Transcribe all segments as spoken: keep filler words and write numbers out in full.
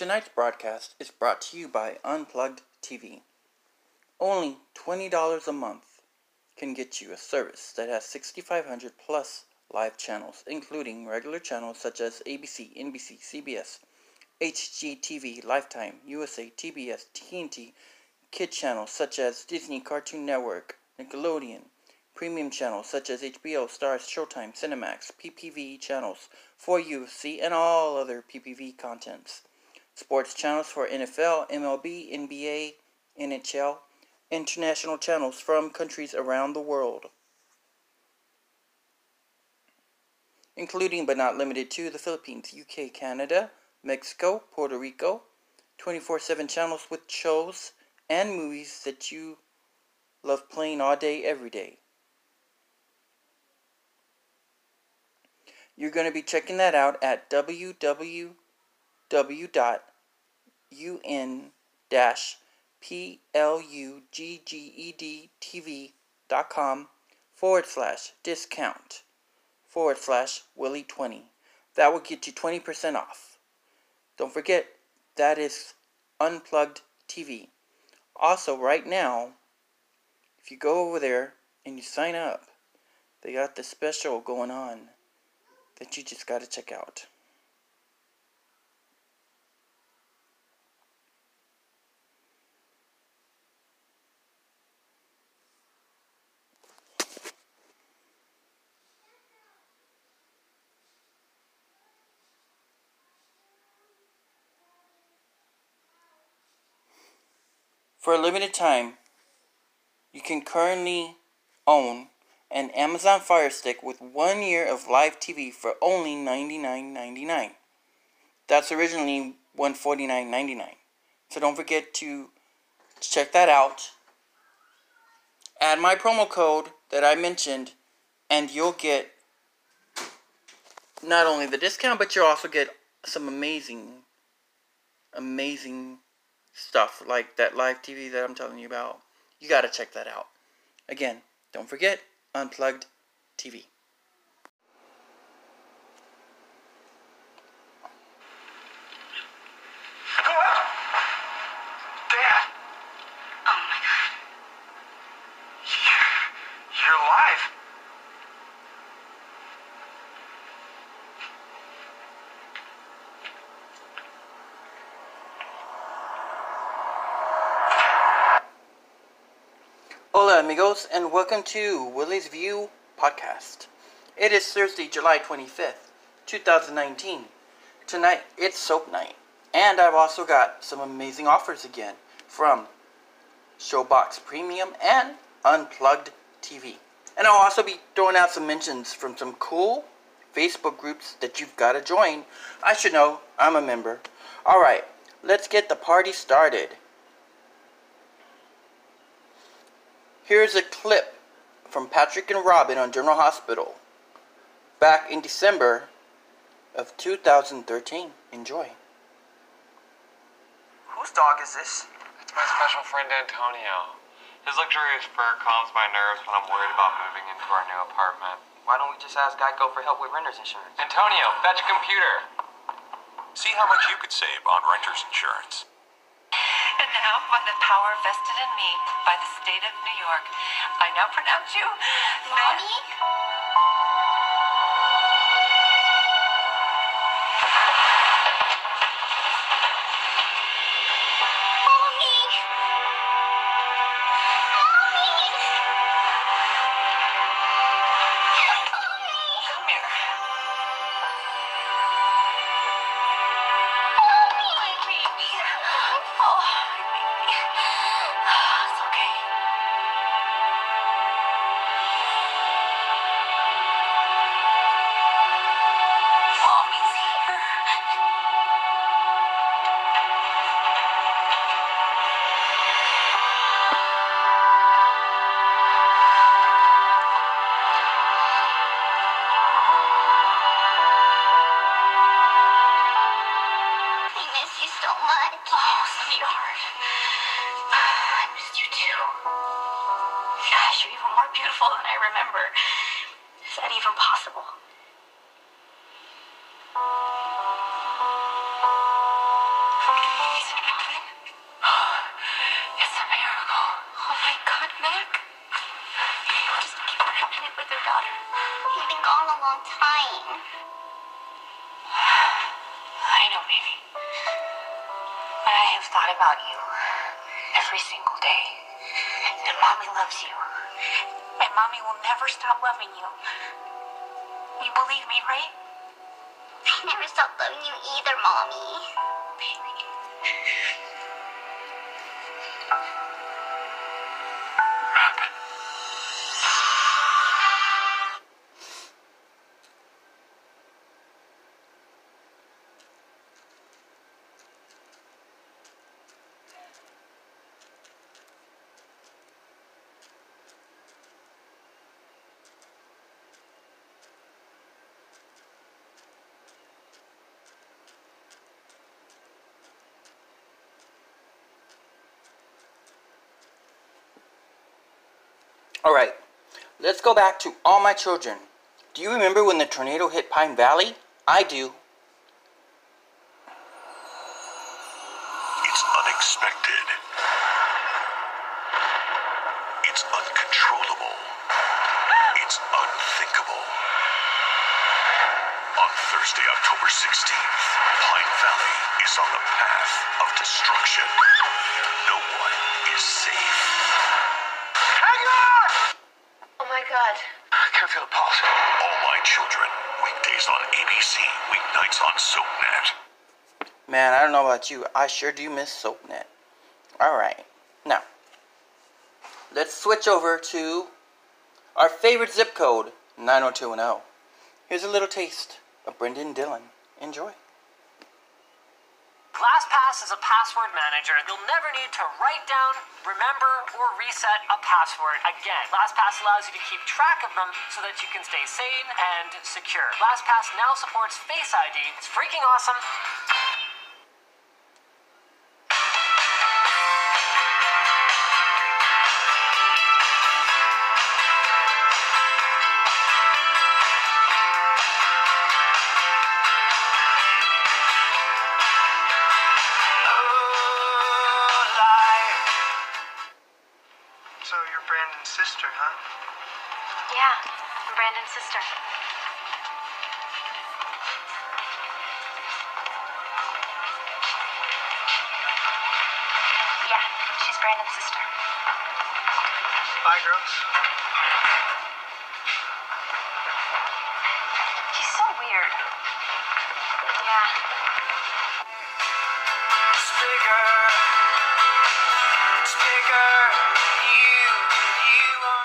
Tonight's broadcast is brought to you by Unplugged T V. Only twenty dollars a month can get you a service that has sixty-five hundred plus live channels, including regular channels such as A B C, N B C, C B S, H G T V, Lifetime, U S A, T B S, T N T, kid channels such as Disney, Cartoon Network, Nickelodeon, premium channels such as H B O, Starz, Showtime, Cinemax, P P V channels for U F C, and all other P P V contents. Sports channels for N F L, M L B, N B A, N H L, international channels from countries around the world, including but not limited to the Philippines, U K, Canada, Mexico, Puerto Rico, twenty-four seven channels with shows and movies that you love playing all day, every day. You're going to be checking that out at w w w dot un dash pluggedtv.com forward slash discount forward slash Willie twenty. That will get you twenty percent off. Don't forget, that is Unplugged T V. Also, right now, if you go over there and you sign up, they got this special going on that you just got to check out. For a limited time, you can currently own an Amazon Fire Stick with one year of live T V for only ninety-nine ninety-nine. That's originally one hundred forty-nine ninety-nine. So don't forget to check that out. Add my promo code that I mentioned, and you'll get not only the discount, but you'll also get some amazing, amazing stuff like that live T V that I'm telling you about. You gotta check that out. Again, don't forget, Unplugged T V. Dad! Oh my God. You're alive! Hola amigos, and welcome to Willie's View Podcast. It is Thursday, July twenty-fifth, twenty nineteen. Tonight, it's soap night. And I've also got some amazing offers again from Showbox Premium and Unplugged T V. And I'll also be throwing out some mentions from some cool Facebook groups that you've got to join. I should know, I'm a member. Alright, let's get the party started. Here's a clip from Patrick and Robin on General Hospital back in December of two thousand thirteen. Enjoy. Whose dog is this? It's my special friend Antonio. His luxurious fur calms my nerves when I'm worried about moving into our new apartment. Why don't we just ask Geico for help with renter's insurance? Antonio, fetch a computer. See how much you could save on renter's insurance. And now, by the power vested in me by the state of New York, I now pronounce you Mommy? Come here. My baby. Oh, my baby. It's okay. Mommy's here. I miss you so much. Oh, sweetheart. I missed you too. Gosh, you're even more beautiful than I remember. Is that even possible? know, baby. I have thought about you every single day. And Mommy loves you. And Mommy will never stop loving you. You believe me, right? I never stopped loving you either, Mommy. Baby. Alright, let's go back to All My Children. Do you remember when the tornado hit Pine Valley? I do. It's unexpected. It's uncontrollable. It's unthinkable. On Thursday, October sixteenth, Pine Valley is on the path of destruction. No one is safe. Hang on! Oh my God. I can't feel the pulse. All My Children, weekdays on A B C, weeknights on SoapNet. Man, I don't know about you. I sure do miss SoapNet. Alright, now, let's switch over to our favorite zip code, nine oh two one oh. Here's a little taste of Brendan Dillon. Enjoy. LastPass is a password manager. You'll never need to write down, remember, or reset a password again. LastPass allows you to keep track of them so that you can stay sane and secure. LastPass now supports Face I D. It's freaking awesome. So you're Brandon's sister, huh? Yeah, I'm Brandon's sister. Yeah, she's Brandon's sister. Bye, girls. She's so weird. Yeah. It's bigger. It's bigger than you. You are.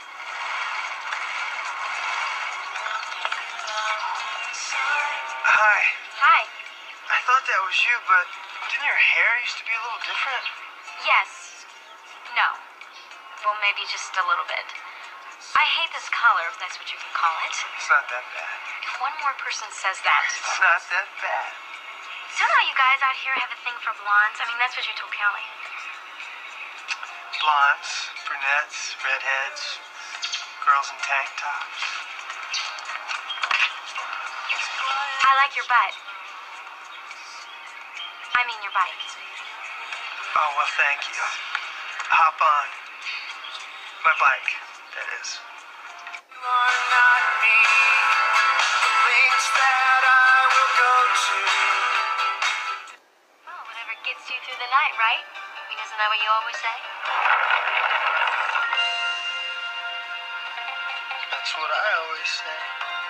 Hi. Hi. I thought that was you, but didn't your hair used to be a little different? Yes. No. Well, maybe just a little bit. I hate this color, if that's what you can call it. It's not that bad. If one more person says that. It's not that bad. Somehow you guys out here have a thing for blondes. I mean, that's what you told Kelly. Blondes, brunettes, redheads, girls in tank tops. I like your butt. I mean your bike. Oh, well, thank you. Hop on. My bike, that is. You are not me. The links that I will go to. Well, whatever gets you through the night, right? I mean, isn't that what you always say? That's what I always say.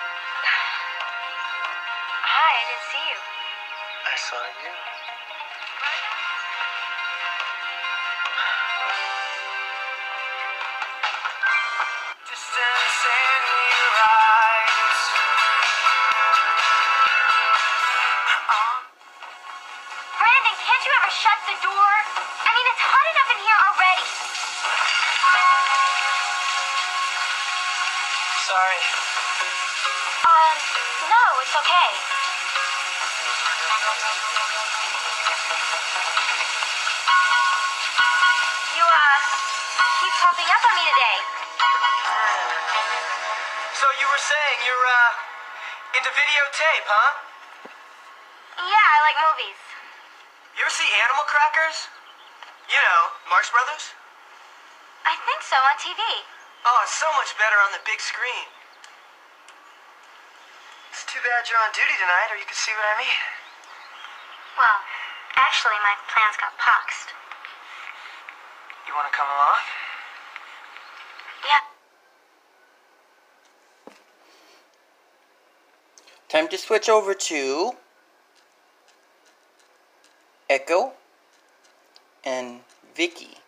Hi, I didn't see you. I saw you. Distance in your eyes. Brandon, can't you ever shut the door? I mean, it's hot enough in here already. Sorry. Uh, no, it's okay. You, uh, keep popping up on me today. So you were saying you're, uh, into videotape, huh? Yeah, I like movies. You ever see Animal Crackers? You know, Marx Brothers? I think so, on T V. Oh, it's so much better on the big screen. It's too bad you're on duty tonight, or you could see what I mean. Well, actually, my plans got poxed. You want to come along? Yeah. Time to switch over to Echo and Vicky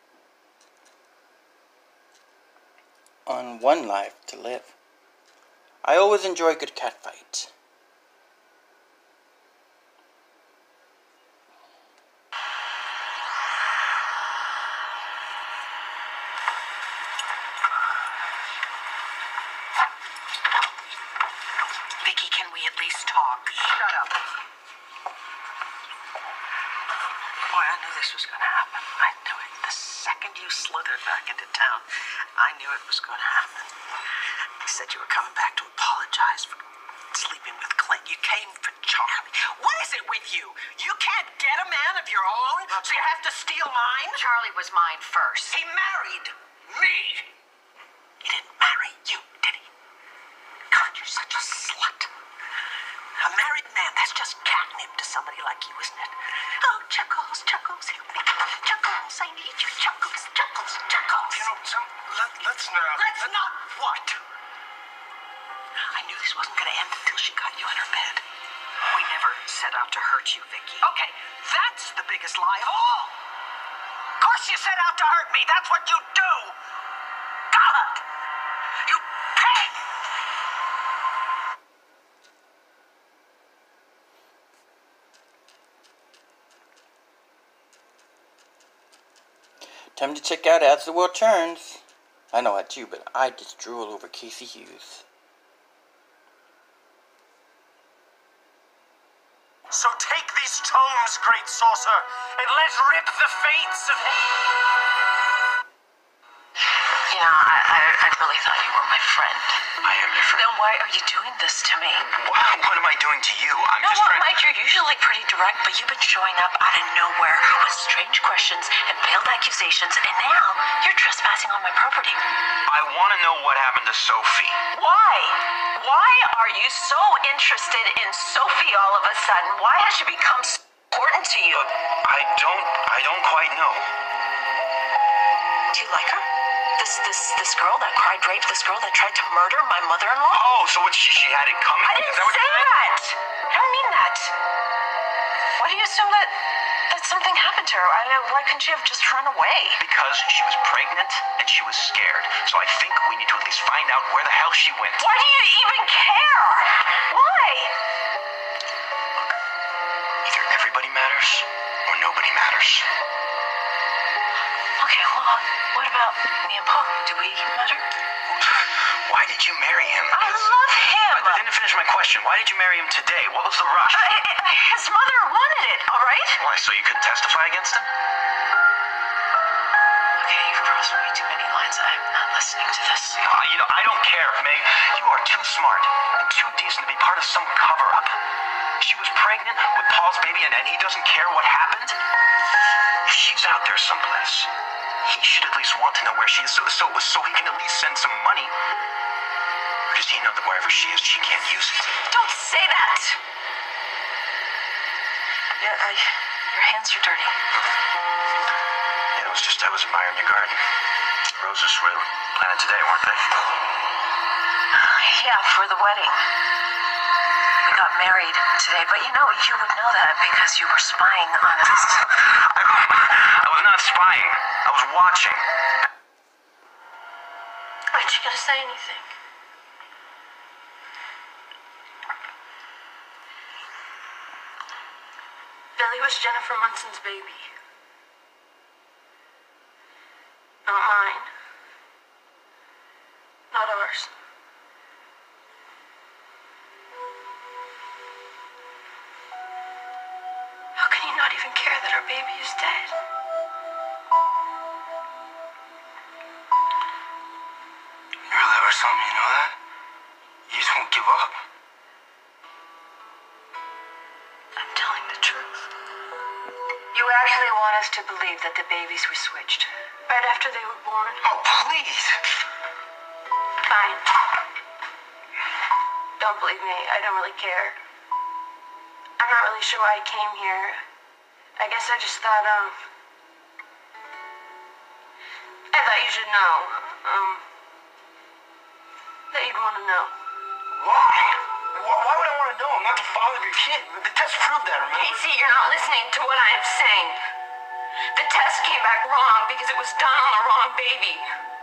on One Life to Live. I always enjoy a good catfight. Vicky, can we at least talk? Shut up. Boy, I knew this was going to happen. I knew it. The second you slithered back into town, I knew it was going to happen. You said you were coming back to apologize for sleeping with Clint. You came for Charlie. What is it with you? You can't get a man of your own, so you have to steal mine? Charlie was mine first. He married me. He didn't marry you, did he? God, you're such a slut. A married man, that's just catnip to somebody like you, isn't it? Oh, Chuckles, Chuckles, help me. Chuckles, I need you. Chuckles, Chuckles, Chuckles. You know, some, let, let's not... Let's not what? I knew this wasn't going to end until she got you in her bed. We never set out to hurt you, Vicky. Okay, that's the biggest lie of all. Of course you set out to hurt me. That's what you do. God! You pig! Time to check out As the World Turns. I know I do, but I just drool over Casey Hughes. So take these tomes, great saucer, and let's rip the fates of... You know, I, I, I really thought you were my friend. I am your friend. Then why are you doing this to me? What, what am I doing to you? I'm No, just well, trying... Mike, you're usually pretty direct, but you've been showing up out of nowhere with strange questions and veiled accusations, and now you're trespassing on my property. I want to know what happened to Sophie. Why? Why are you so interested in Sophie all of a sudden? Why has she become so important to you? I don't... I don't quite know. Do you like her? This this this girl that cried rape, this girl that tried to murder my mother-in-law? Oh, so what, she, she had it coming? I didn't Is that what say you that! I don't mean that. Why do you assume that, that something happened to her? I, why couldn't she have just run away? Because she was pregnant and she was scared. So I think we need to at least find out where the hell she went. Why do you even care? Why? Either everybody matters or nobody matters. Okay, well, what about me and Paul? Do we matter? Why did you marry him? I love him! I didn't finish my question. Why did you marry him today? What was the rush? Uh, his mother wanted it, all right? Why, so you couldn't testify against him? Okay, you've crossed way too many lines. I'm not listening to this. Uh, you know, I don't care, Meg. You are too smart and too decent to be part of some cover-up. She was pregnant with Paul's baby, and, and he doesn't care what happened? She's out there someplace. He should at least want to know where she is, so, so, so he can at least send some money. Or does he know that wherever she is, she can't use it? Don't say that! Yeah, I, your hands are dirty. Yeah, it was just I was admiring your garden. The roses were planted today, weren't they? Yeah, for the wedding. We got married today, but you know, you would know that because you were spying on us. I, I was not spying. I was watching. Aren't you gonna say anything? Billy was Jennifer Munson's baby. Not mine. Not ours. How can you not even care that our baby is dead? You really are something, you know that? You just won't give up. I'm telling the truth. You actually want us to believe that the babies were switched right after they were born? Oh, please! Fine. Don't believe me. I don't really care. I'm not really sure why I came here. I guess I just thought, um... I thought you should know. Um... That you'd want to know. Why? Why why would I want to know? I'm not the father of your kid. The test proved that, remember? Casey, you're not listening to what I'm saying. The test came back wrong because it was done on the wrong baby.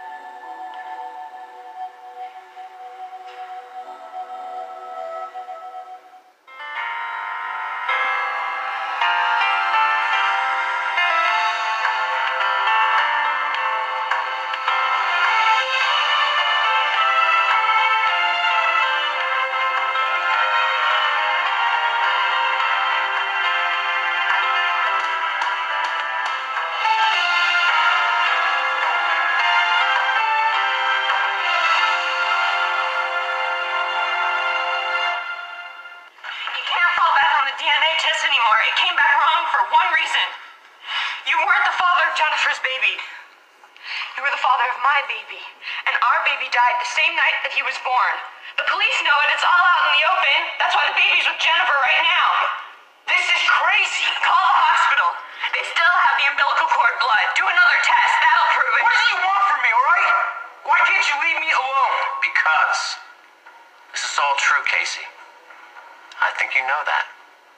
D N A test anymore. It came back wrong for one reason. You weren't the father of Jennifer's baby. You were the father of my baby. And our baby died the same night that he was born. The police know it. It's all out in the open. That's why the baby's with Jennifer right now. This is crazy. Call the hospital. They still have the umbilical cord blood. Do another test. That'll prove it. What do you want from me, all right? Why can't you leave me alone? Because this is all true, Casey. I think you know that.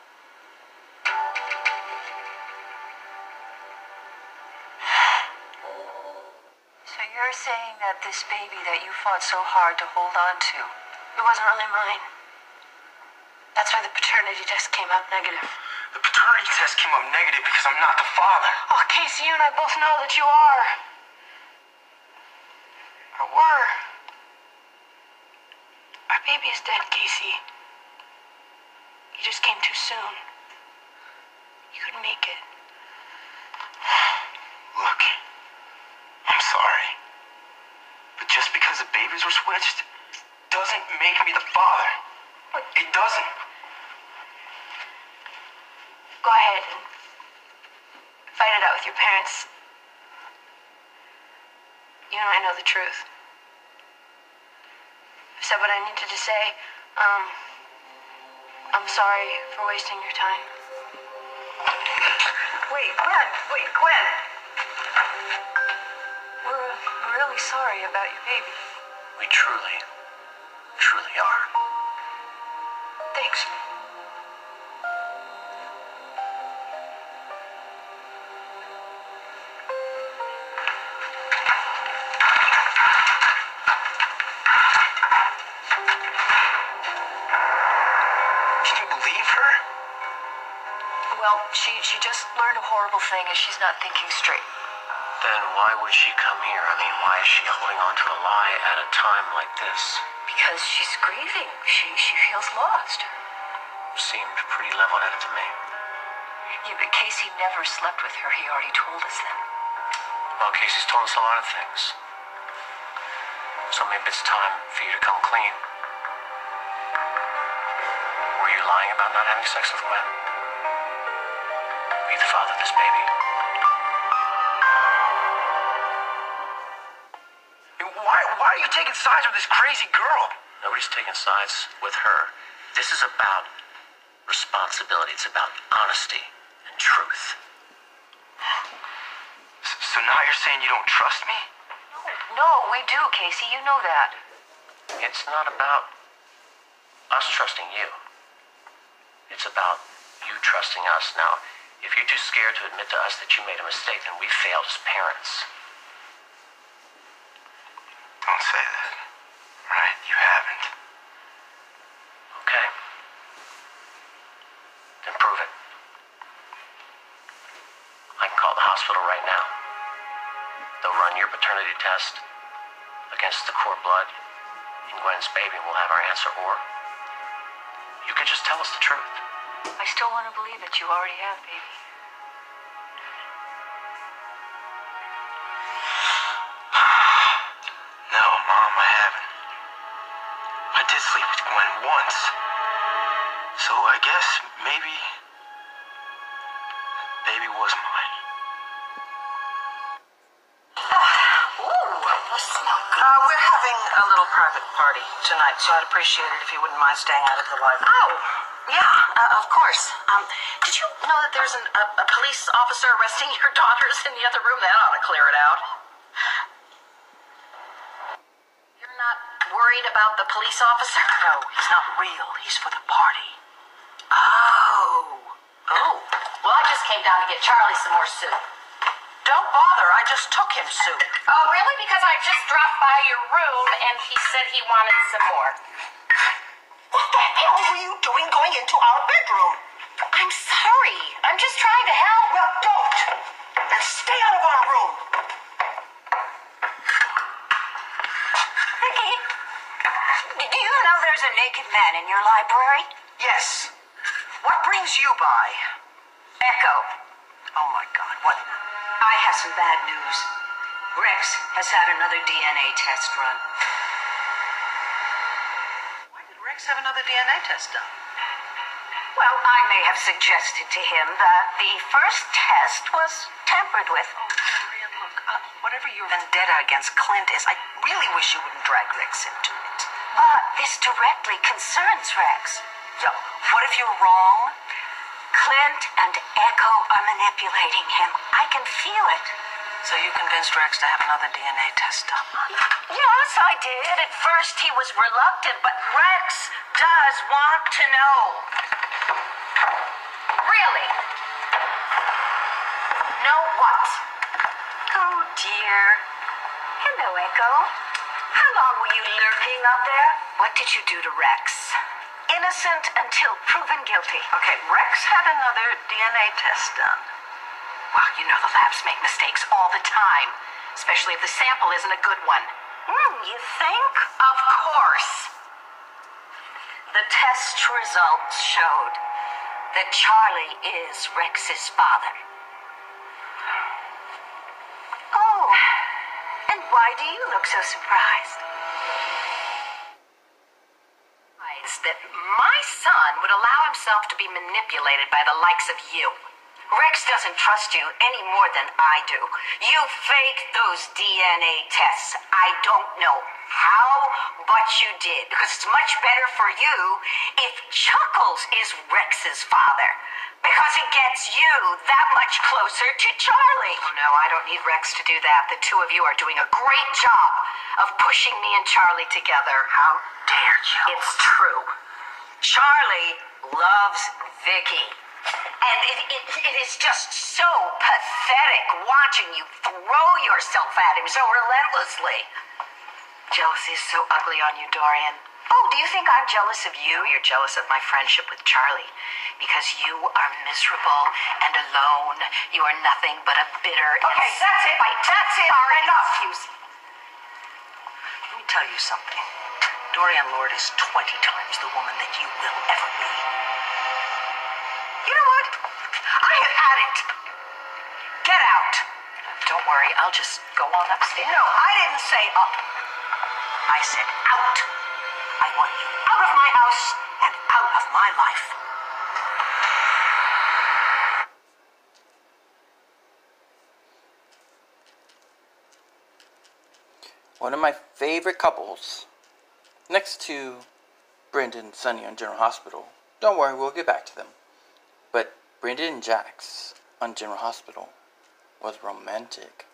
So you're saying that this baby that you fought so hard to hold on to, it wasn't really mine. That's why the paternity test came out negative. The paternity test came up negative because I'm not the father. Oh, Casey, you and I both know that you are. Or were. Our baby is dead, Casey. You just came too soon. You couldn't make it. Look, I'm sorry. But just because the babies were switched doesn't make me the father. It doesn't. Go ahead and fight it out with your parents. You and I know the truth. I've said what I needed to say. Um, I'm sorry for wasting your time. Wait, Gwen, wait, Gwen. We're really sorry about your baby. We truly, truly are. Thanks. Can you believe her? Well, she, she just learned a horrible thing and she's not thinking straight. Then why would she come here? I mean, why is she holding on to a lie at a time like this? Because she's grieving. She, she feels lost. Seemed pretty level-headed to me. Yeah, but Casey never slept with her. He already told us that. Well, Casey's told us a lot of things. So maybe it's time for you to come clean. Were you lying about not having sex with Gwen? Were you the father of this baby? Why, why are you taking sides with this crazy girl? Nobody's taking sides with her. This is about responsibility. It's about honesty and truth. So now you're saying you don't trust me? No, we do, Casey. You know that. It's not about us trusting you. It's about you trusting us. Now, if you're too scared to admit to us that you made a mistake, then we failed as parents. Don't say that. Right? You haven't. Okay. Then prove it. I can call the hospital right now. They'll run your paternity test against the cord blood in Gwen's baby and we'll have our answer. Or you can just tell us the truth. I still want to believe that you already have, baby. No, Mom, I haven't. I did sleep with Gwen once. So I guess maybe... baby was mine. Uh, we're having a little private party tonight, so I'd appreciate it if you wouldn't mind staying out of the library. Oh, Yeah, uh, of course. Um, did you know that there's an, a, a police officer arresting your daughters in the other room? That ought to clear it out. You're not worried about the police officer? No, he's not real. He's for the party. Oh. Oh. Well, I just came down to get Charlie some more soup. Don't bother. I just took him soup. Oh, really? Because I just dropped by your room and he said he wanted some more. What the hell were you doing going into our bedroom? I'm sorry. I'm just trying to help. Well, don't. And stay out of our room. Ricky, do you know there's a naked man in your library? Yes. What brings you by? Echo. Oh, my God. What? I have some bad news. Rex has had another D N A test run. Why did Rex have another D N A test done? Well, I may have suggested to him that the first test was tampered with. Oh, Dorian, look, uh, whatever your vendetta against Clint is, I really wish you wouldn't drag Rex into it. But this directly concerns Rex. So, what if you're wrong? Clint and Echo are manipulating him. I can feel it. So you convinced Rex to have another D N A test done? Yes, I did. At first he was reluctant, but Rex does want to know. Really? Know what? Oh, dear. Hello, Echo. How long were you lurking up there? What did you do to Rex? Innocent until proven guilty. Okay, Rex had another D N A test done. Well, you know the labs make mistakes all the time, especially if the sample isn't a good one. Hmm, you think? Of course. The test results showed that Charlie is Rex's father. Oh, and why do you look so surprised? That my son would allow himself to be manipulated by the likes of you. Rex doesn't trust you any more than I do. You faked those D N A tests. I don't know how, but you did. Because it's much better for you if Chuckles is Rex's father. Because it gets you that much closer to Charlie. Oh, no, I don't need Rex to do that. The two of you are doing a Great job of pushing me and Charlie together. How dare you? It's true. Charlie loves Vicky. And it, it, it is just so pathetic watching you throw yourself at him so relentlessly. Jealousy is so ugly on you, Dorian. Oh, do you think I'm jealous of you? You're jealous of my friendship with Charlie. Because you are miserable and alone. You are nothing but a bitter... Okay, that's it. That's it. Enough. Excuse. Let me tell you something. Dorian Lord is twenty times the woman that you will ever be. You know what? I have had it. Get out. Don't worry, I'll just go on upstairs. No, I didn't say up. I said out. I want you out of my house and out of my life. One of my favorite couples, next to Brendan and Sunny on General Hospital. Don't worry, we'll get back to them. But Brendan and Jax on General Hospital was romantic.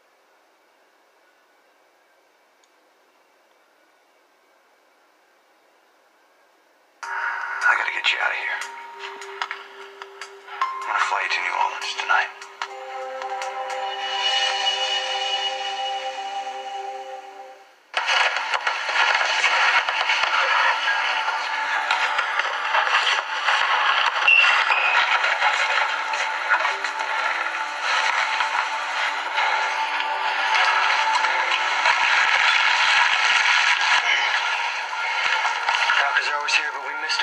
I gotta get you out of here. I'm gonna fly you to New Orleans tonight. Doctors are always here, but we missed him.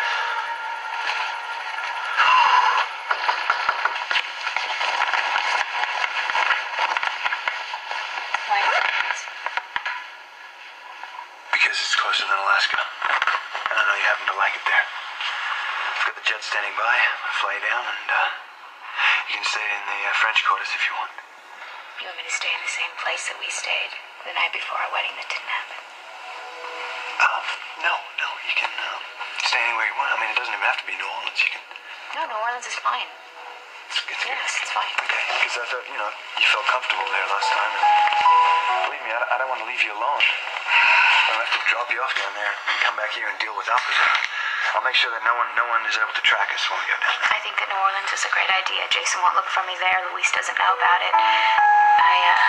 Because it's closer than Alaska. And I know you happen to like it there. I've got the jet standing by. I'll fly you down, and uh, you can stay in the uh, French quarters if you want. You want me to stay in the same place that we stayed the night before our wedding that didn't happen? Uh, no, no, you can uh, stay stay anywhere you want. I mean, it doesn't even have to be New Orleans. You can... No, New Orleans is fine. It's, it's Yes, good. it's fine. Okay, because I thought, you know, you felt comfortable there last time. And believe me, I, I don't want to leave you alone. I'll have to drop you off down there and come back here and deal with Alcazar. I'll make sure that no one, no one is able to track us when we go down there. I think that New Orleans is a great idea. Jason won't look for me there. Luis doesn't know about it. I, uh...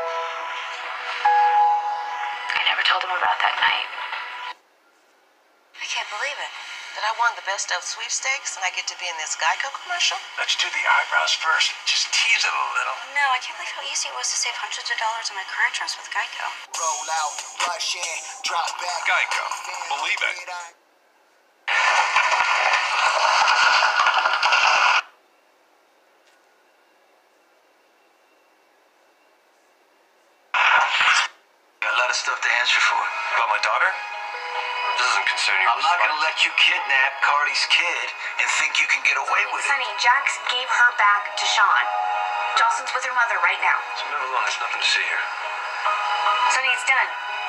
I never told him about that night. I can't believe it. That I won the best of sweepstakes and I get to be in this Geico commercial? Let's do the eyebrows first. Just tease it a little. No, I can't believe how easy it was to save hundreds of dollars on my car insurance with Geico. Roll out, rush in, drop back. Geico. Believe it. Got a lot of stuff to answer for. About my daughter? This doesn't concern you. I'm not gonna let you kidnap Cardi's kid and think you can get away with it. Sonny, Jax gave her back to Sean. Jocelyn's with her mother right now. So move along. There's nothing to see here. Sonny, it's done.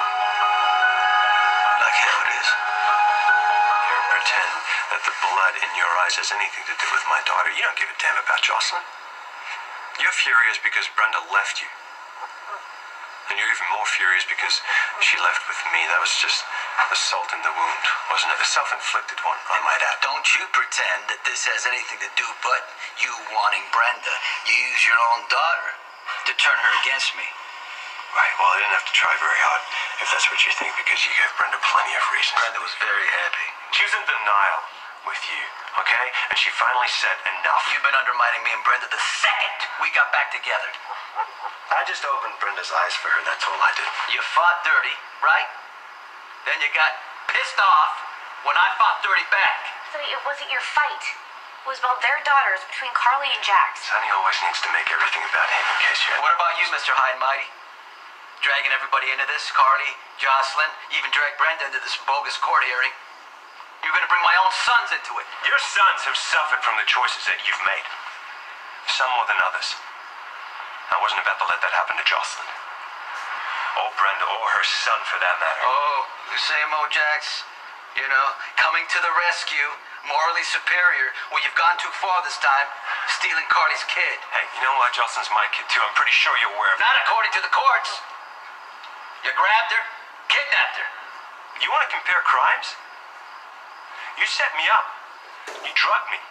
Like hell it is. You pretend that the blood in your eyes has anything to do with my daughter. You don't give a damn about Jocelyn. You're furious because Brenda left you. And you're even more furious because she left with me. That was just a salt in the wound, wasn't it? A self-inflicted one, I might add. Don't you pretend that this has anything to do but you wanting Brenda. You use your own daughter to turn her against me. Right, well, I didn't have to try very hard, if that's what you think, because you gave Brenda plenty of reasons. Brenda was very happy. She was in denial with you, okay? And she finally said enough. You've been undermining me and Brenda the second we got back together. I just opened Brenda's eyes for her, that's all I did. You fought dirty, right? Then you got pissed off when I fought dirty back. Sonny, it wasn't your fight. It was about their daughters between Carly and Jax. Sonny always needs to make everything about him in case you... What about you, Mister High and Mighty? Dragging everybody into this, Carly, Jocelyn, even drag Brenda into this bogus court hearing. You're gonna bring my own sons into it. Your sons have suffered from the choices that you've made. Some more than others. I wasn't about to let that happen to Jocelyn. Or Brenda, or her son for that matter. Oh, the same old Jax. You know, coming to the rescue, morally superior. Well, you've gone too far this time, stealing Carly's kid. Hey, you know what? Jocelyn's my kid too. I'm pretty sure you're aware of it. Not according to the courts. You grabbed her, kidnapped her. You want to compare crimes? You set me up. You drugged me.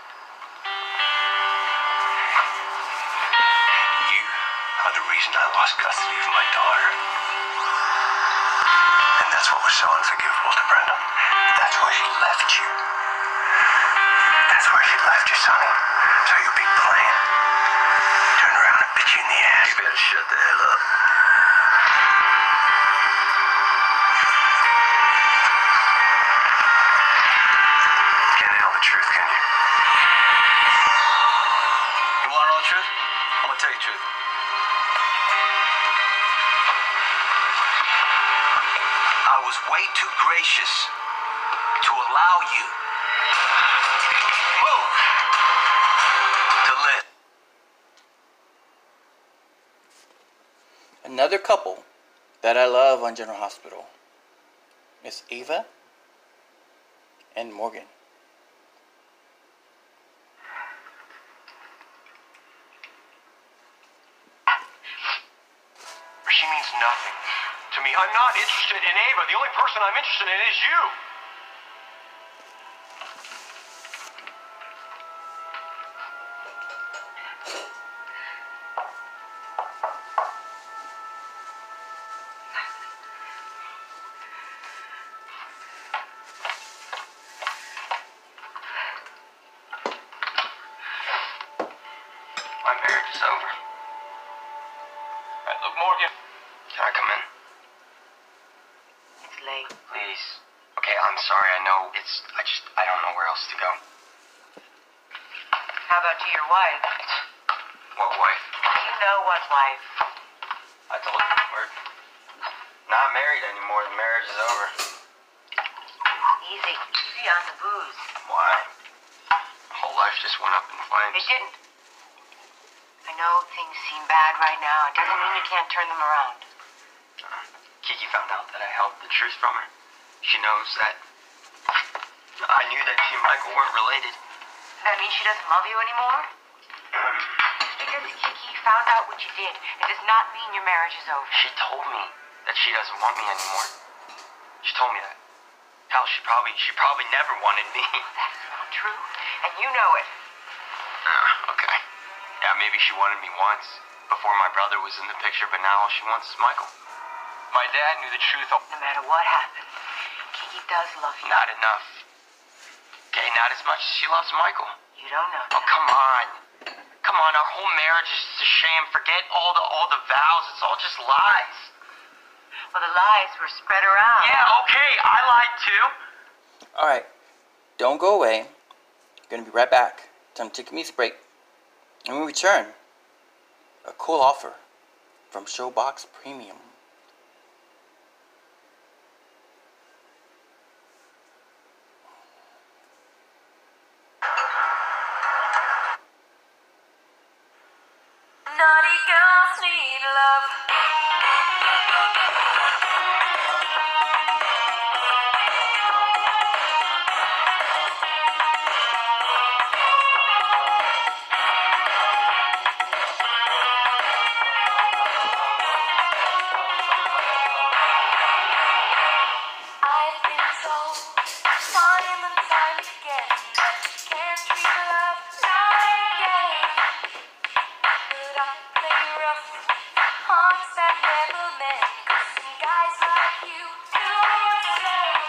You are the reason I lost custody of my daughter. And that's what was so unforgivable to Brenda. That's why she left you. That's why she left you, Sonny. So you'd be playing. Turn around and bit you in the ass. You better shut the hell up. Can't handle the truth, can you? You want to know the truth? I'm gonna tell you the truth. I was way too gracious to allow you move to live. Another couple that I love on General Hospital is Ava and Morgan. She means nothing to me. I'm not interested in Ava. The only person I'm interested in is you. My marriage is over. Right, look, Morgan. Can I come in? It's late. Please. Okay, I'm sorry. I know it's... I just... I don't know where else to go. How about to your wife? What wife? You know what wife? I told her we're not married anymore. The marriage is over. Easy. Easy on the booze. Why? My whole life just went up in flames. It didn't. I know things seem bad right now. It doesn't mean you can't turn them around. Uh, Kiki found out that I held the truth from her. She knows that I knew that she and Michael weren't related. That means she doesn't love you anymore? Just because Kiki found out what you did, it does not mean your marriage is over. She told me that she doesn't want me anymore. She told me that. Hell, she probably, she probably never wanted me. That's not true, and you know it. Uh, okay. Yeah, maybe she wanted me once, before my brother was in the picture, but now all she wants is Michael. My dad knew the truth. No matter what happens, Kiki does love you. Not enough. Okay, not as much as she loves Michael. You don't know that. Oh, come on. Come on, our whole marriage is just a sham. Forget all the all the vows. It's all just lies. Well, the lies were spread around. Yeah, okay, I lied too. Alright, don't go away. Gonna be right back. Time to take a music break. And when we return, a cool offer from Showbox Premium. Naughty girls need love. I've been told time and time again that you can't treat love like a game. But I play rough, hearts that never met. 'Cause some guys like you do the same.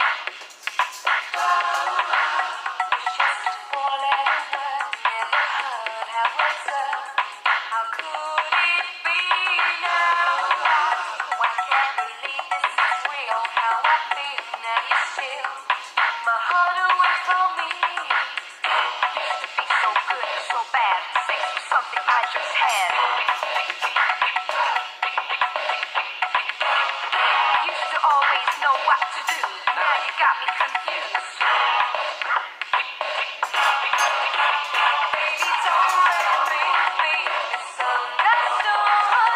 It's just a four-letter word, never heard how it's done. How could it be now? Oh, I can't believe this is real. How I feel now you're still my heart away from me. Used to be so good, so bad. Sex was something I just had. Used to always know what to do. Now you got me confused. Baby, don't let me be misunderstood.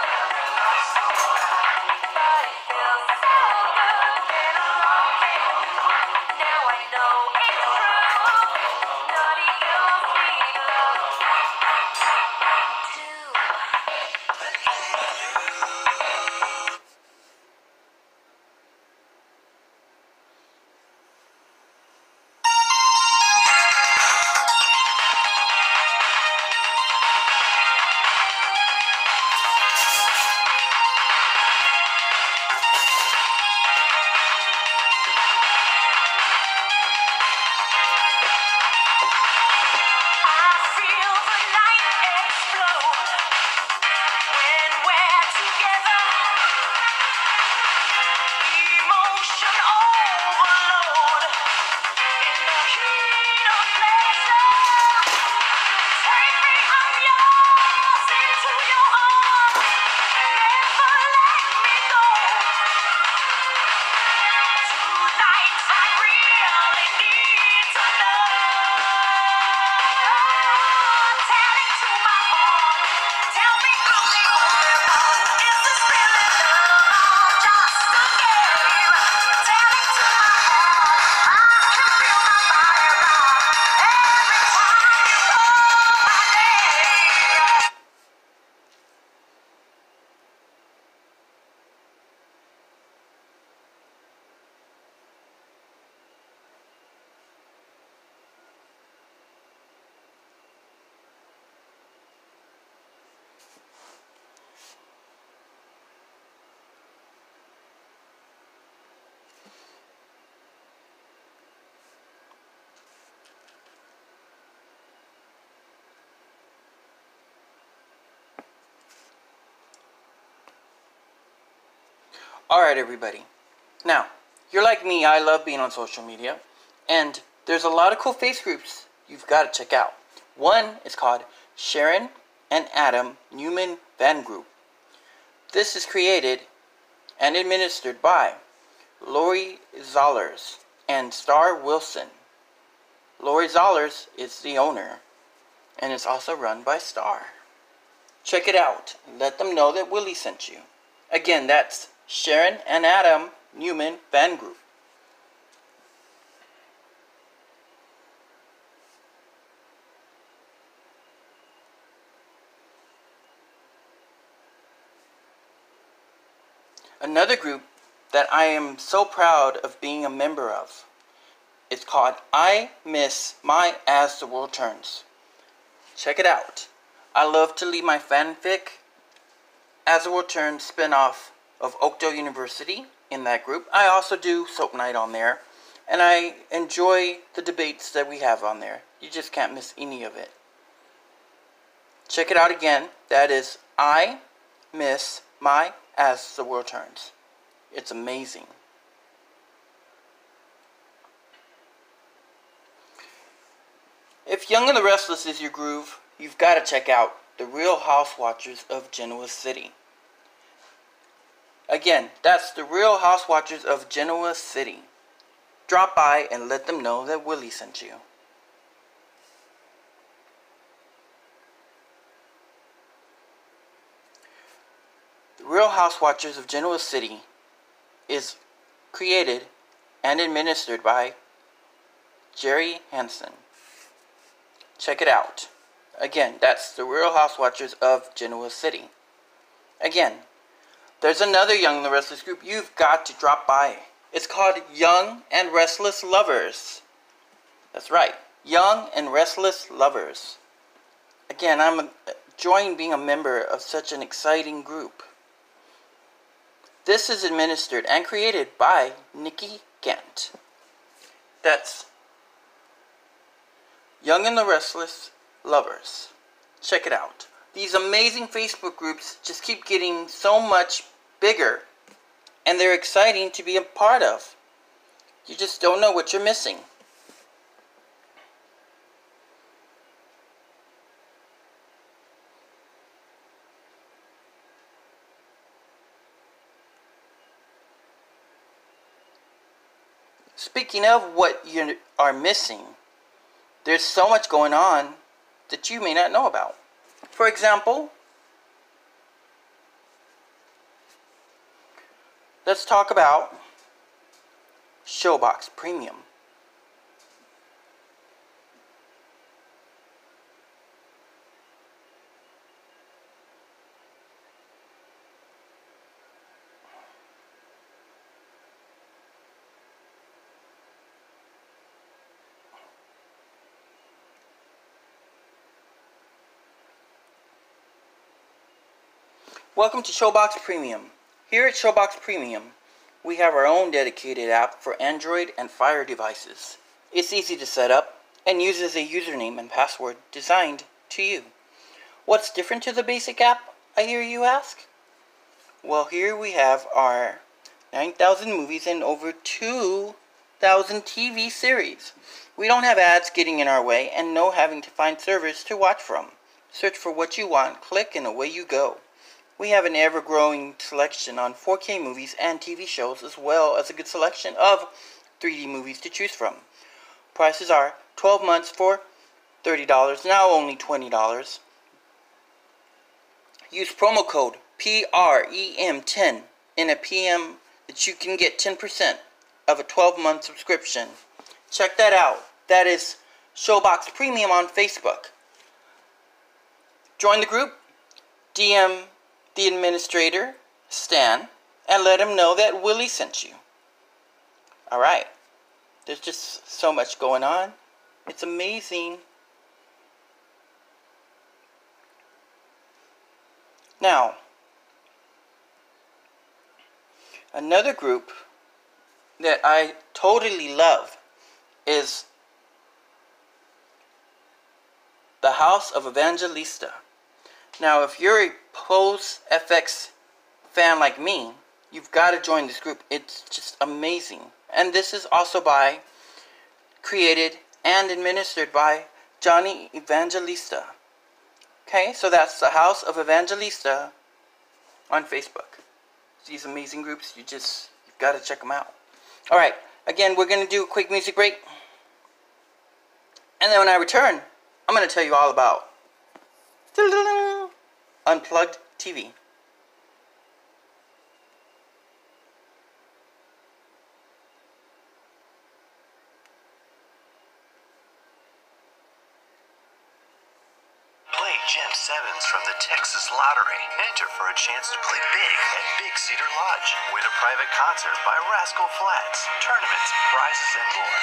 But it feels so good when I'm loving you. Now I know it's true. Naughty girls need love too. I feel the night explode when we're together. Emotion overload in the heat of pleasure. Take me, I'm yours, into your arms. Never let me go. Tonight I really need to know. Tell it to my heart. Tell me I'm the only one. Is this really love or just a game? Tell it to my heart. I can feel my body rock every time you call my name. Alright, everybody. Now, you're like me, I love being on social media. And there's a lot of cool face groups you've got to check out. One is called Sharon and Adam Newman Fan Group. This is created and administered by Lori Zollers and Star Wilson. Lori Zollers is the owner, and it's also run by Star. Check it out. Let them know that Willie sent you. Again, that's Sharon and Adam Newman Fan Group. Another group that I am so proud of being a member of is called I Miss My As the World Turns. Check it out. I love to leave my fanfic As the World Turns spin-off of Oakdale University in that group. I also do Soap Night on there, and I enjoy the debates that we have on there. You just can't miss any of it. Check it out again. That is I Miss My As the World Turns. It's amazing. If Young and the Restless is your groove, you've got to check out The Real House Watchers of Genoa City. Again, that's The Real House Watchers of Genoa City. Drop by and let them know that Willie sent you. The Real House Watchers of Genoa City is created and administered by Jerry Hansen. Check it out. Again, that's The Real House Watchers of Genoa City. Again, there's another Young and the Restless group you've got to drop by. It's called Young and Restless Lovers. That's right, Young and Restless Lovers. Again, I'm enjoying being a member of such an exciting group. This is administered and created by Nikki Gant. That's Young and the Restless Lovers. Check it out. These amazing Facebook groups just keep getting so much bigger, and they're exciting to be a part of. You just don't know what you're missing. Speaking of what you are missing, there's so much going on that you may not know about. For example, let's talk about Showbox Premium. Welcome to Showbox Premium. Here at Showbox Premium, we have our own dedicated app for Android and Fire devices. It's easy to set up and uses a username and password designed to you. What's different to the basic app, I hear you ask? Well, here we have our nine thousand movies and over two thousand T V series. We don't have ads getting in our way and no having to find servers to watch from. Search for what you want, click, and away you go. We have an ever-growing selection on four K movies and T V shows, as well as a good selection of three D movies to choose from. Prices are twelve months for thirty dollars, now only twenty dollars. Use promo code P R E M ten in a P M that you can get ten percent of a twelve month subscription. Check that out. That is Showbox Premium on Facebook. Join the group, D M the administrator, Stan, and let him know that Willie sent you. Alright. There's just so much going on. It's amazing. Now, another group that I totally love is the House of Evangelista. Now, if you're a Pose F X fan like me, you've got to join this group. It's just amazing. And this is also by, created, and administered by Johnny Evangelista. Okay, so that's the House of Evangelista on Facebook. These amazing groups, you just, you've got to check them out. Alright, again, we're going to do a quick music break. And then when I return, I'm going to tell you all about Unplugged T V. Play Gem sevens from the Texas Lottery. Enter for a chance to play big at Big Cedar Lodge. Win a private concert by Rascal Flatts. Tournaments, prizes, and more.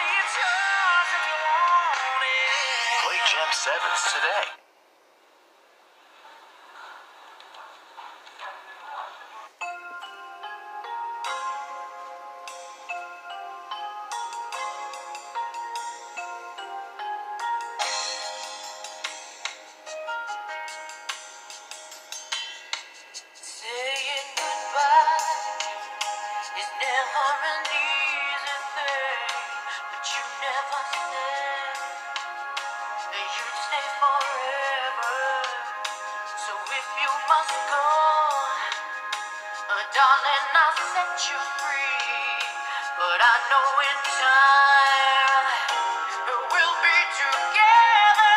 Play Gem sevens today. Saying goodbye is never an easy thing, but you never said that you'd stay forever. So if you must go, uh, darling, I'll set you free. But I know in time we'll be together.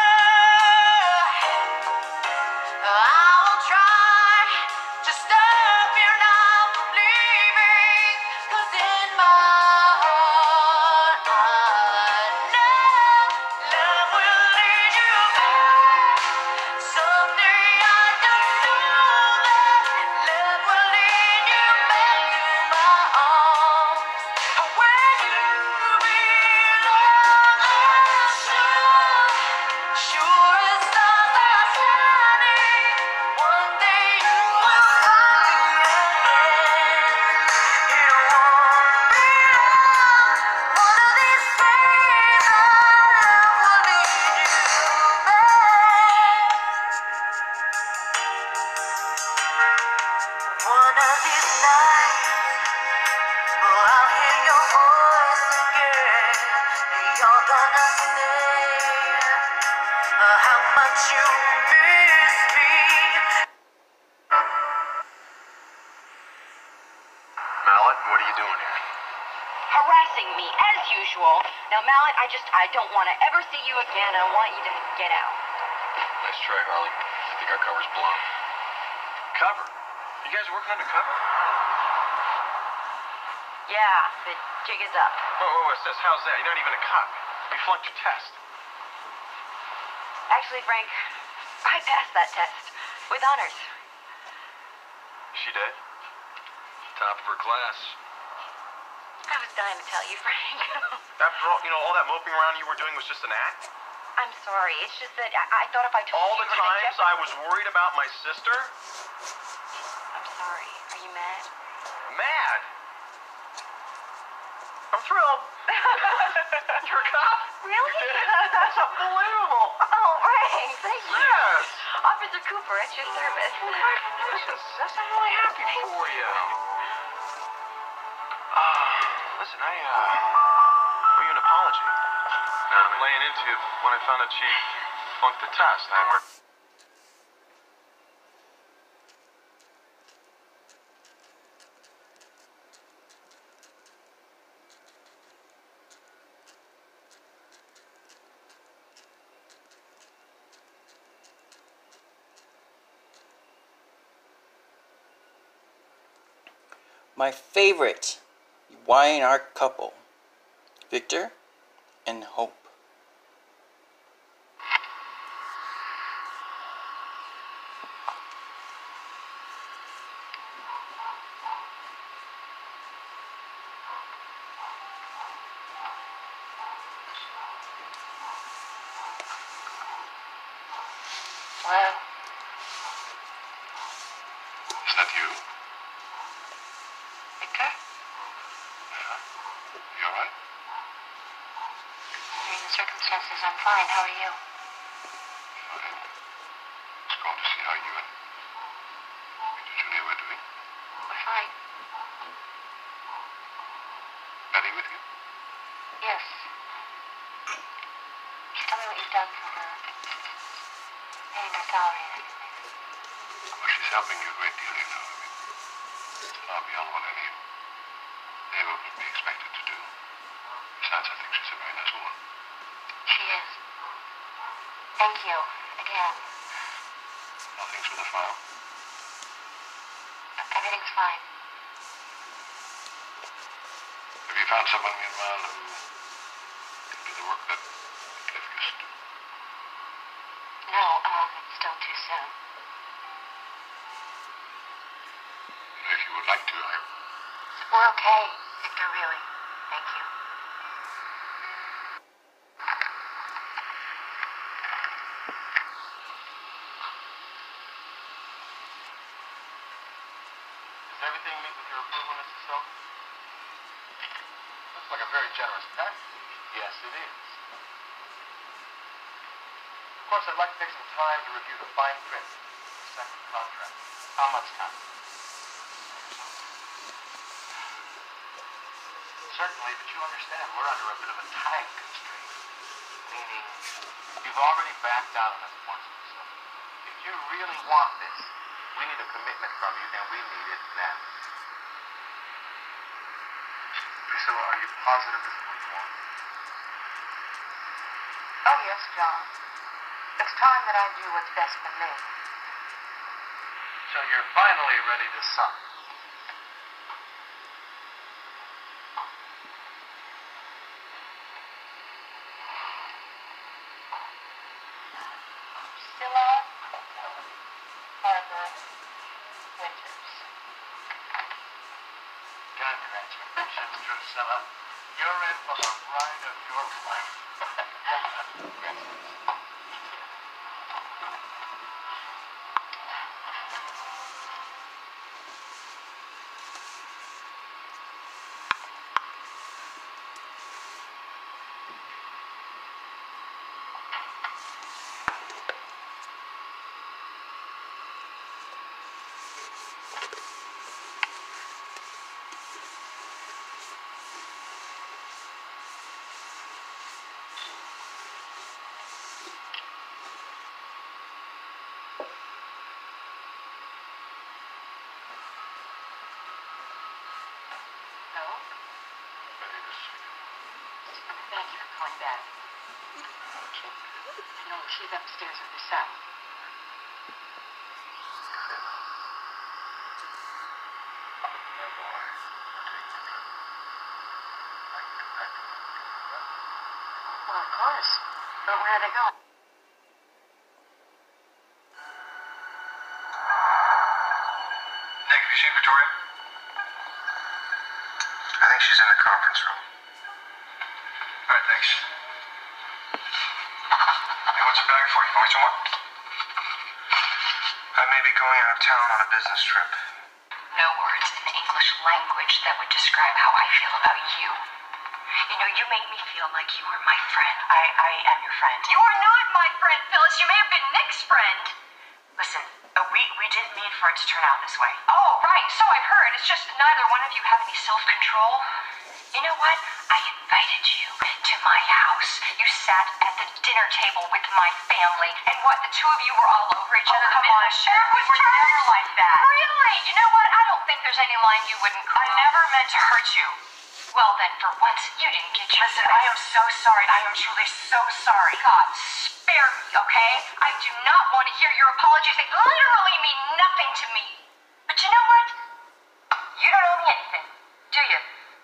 I'll try to stop you now from leaving, 'cause in my heart I know love will lead you back. Someday I just know that love will lead you back to my arms, where you belong. I'm sure, sure as stars are shining, one day you will find me again. It won't be long. One of these days our love will lead you back. One of these nights, oh, I'll hear your voice again. You're gonna say uh, how much you miss me. Mallet, what are you doing here? Harassing me, as usual. Now, Mallet, I just, I don't want to ever see you again. I want you to get out. Nice try, Harley. I think our cover's blown. Cover? You guys working on the cover? Yeah, the jig is up. Whoa, whoa, whoa, sis, how's that? You're not even a cop. You flunked your test. Actually, Frank, I passed that test with honors. She did? Top of her class. I was dying to tell you, Frank. After all, you know, all that moping around you were doing was just an act? I'm sorry. It's just that I, I thought if I told All you the you were gonna times jeopard- I was worried about my sister? I'm sorry. Are you mad? Mad? I'm thrilled. You're a cop? Really? You did it? That's unbelievable. Oh, Frank, thank you. Yes. Officer Cooper, at your service. Listen, sis, I'm really happy for you. Uh, listen, I, uh, owe you an apology. Now, I'm laying into you when I found out she flunked the test. I worked. My favorite Y and R couple, Victor and Hope. Hello? Is that you? Victor? Yeah. You alright? Under the circumstances, I'm fine. How are you? Fine. Just going to see how you and Victor Junior were doing. We're fine. Betty with you? Yes. Just tell me what you've done for her. Paying her salary and everything. Well, she's helping you a great deal, you know. I mean, it's far beyond what any neighbor would be expected to do. Besides, I think she's a very nice woman. She is. Thank you. Again. Nothing's with the file. Everything's fine. Have you found someone in mind who can do the work that Cliff used to do? No, um, it's you soon. If you would like to, I... We're okay, Victor, really. Thank you. Does everything meet with your approval, Mister Silk? Looks like a very generous package. Yes, it is. Of course, I'd like to take some time to review the fine print of the second contract. How much time? Certainly, but you understand we're under a bit of a time constraint. Meaning, you've already backed out on us once, Mister Silk. If you really want this, we need a commitment from you, and we need it now. Priscilla, are you positive this is what you want? Oh, yes, John. It's time that I do what's best for me. So you're finally ready to sign. Priscilla Harper Winters. Congratulations, Drusilla. You're in for the ride of your life. No? Thank you for calling back. No, she's upstairs with her son. Well, of course. But where are they going? Nick, have you seen Victoria? I think she's in the conference room. All right, thanks. Hey, what's a bag for you? Want some more? I may be going out of town on a business trip. No words in the English language that would describe how I feel about you. You know, you make me feel like you were my friend. I, I am your friend. You are not my friend, Phyllis. You may have been Nick's friend. Listen, uh, we, we didn't mean for it to turn out this way. Oh, right. So I've heard. It's just neither one of you have any self-control. You know what? I invited you to my house. You sat at the dinner table with my family. And what, the two of you were all over each other? Oh, come on. That was we were never like that. Really? You know what? I don't think there's any line you wouldn't cross. I never meant to hurt you. Well, then, for once, you didn't get your... Listen, I am so sorry. I am truly so sorry. God, spare me, okay? I do not want to hear your apologies. They literally mean nothing to me. But you know what? You don't owe me anything, do you?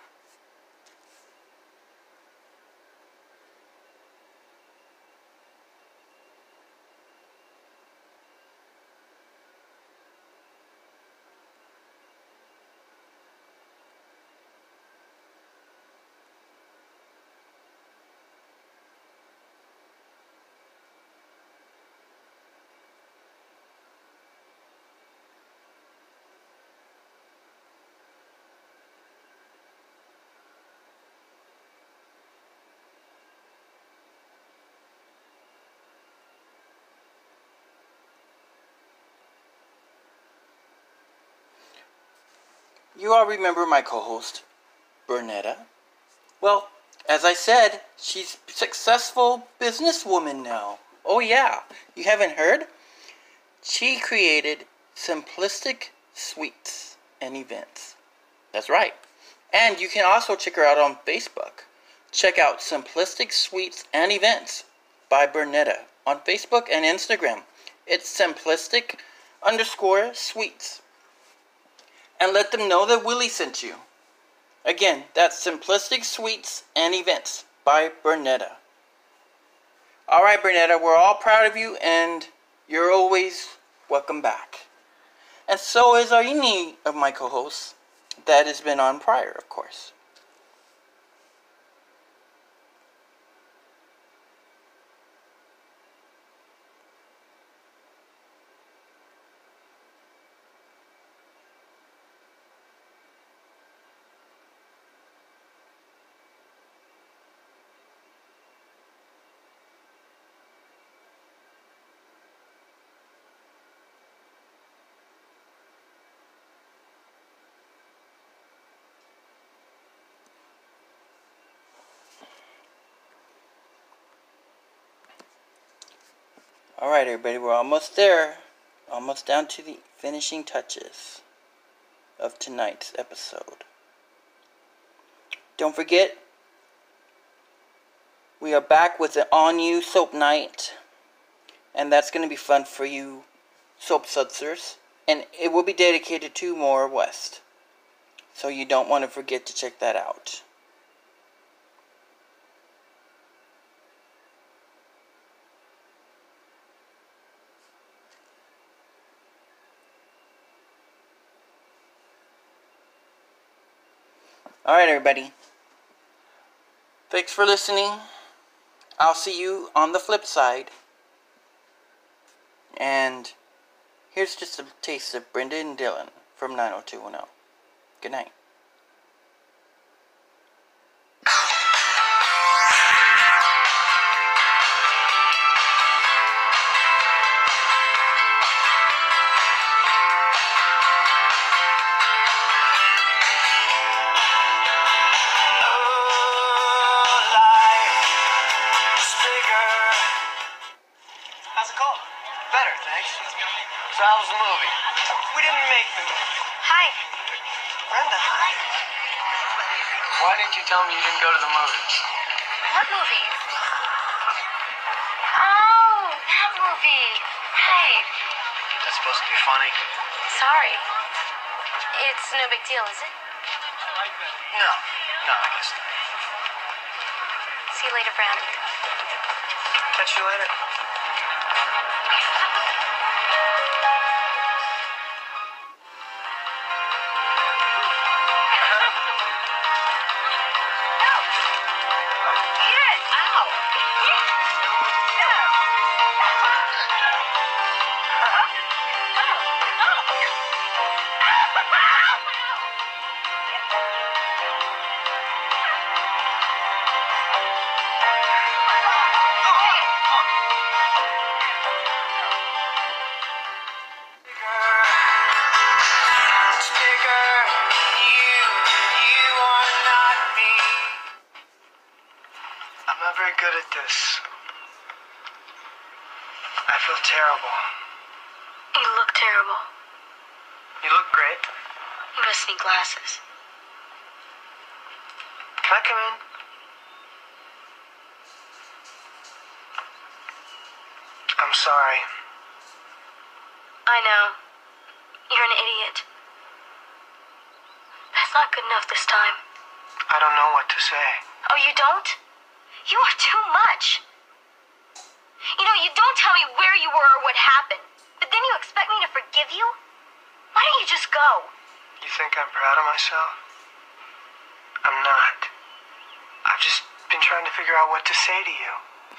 You all remember my co-host, Bernetta? Well, as I said, she's a successful businesswoman now. Oh yeah, you haven't heard? She created Simplistic Sweets and Events. That's right. And you can also check her out on Facebook. Check out Simplistic Sweets and Events by Bernetta on Facebook and Instagram. It's simplistic underscore sweets. And let them know that Willie sent you. Again, that's Simplistic Sweets and Events by Bernetta. Alright, Bernetta, we're all proud of you, and you're always welcome back. And so is any of my co-hosts that has been on prior, of course. Alright everybody, we're almost there. Almost down to the finishing touches of tonight's episode. Don't forget, we are back with the all-new soap night. And that's going to be fun for you soap sudsers. And it will be dedicated to More West. So you don't want to forget to check that out. Alright everybody, thanks for listening. I'll see you on the flip side. And here's just a taste of Brenda and Dylan from nine oh two one oh. Good night. So how was the movie? We didn't make the movie. Hi. Brenda, hi. Why didn't you tell me you didn't go to the movie? What movie? Oh, that movie. Hi. That's supposed to be funny. Sorry. It's no big deal, is it? No. No, I guess not. See you later, Brandon. Catch you later. Good at this. I feel terrible. You look terrible. You look great. You must need glasses. Can I come in? I'm sorry. I know. You're an idiot. That's not good enough this time. I don't know what to say. Oh, you don't? You are too much. You know, you don't tell me where you were or what happened, but then you expect me to forgive you? Why don't you just go? You think I'm proud of myself? I'm not. I've just been trying to figure out what to say to you.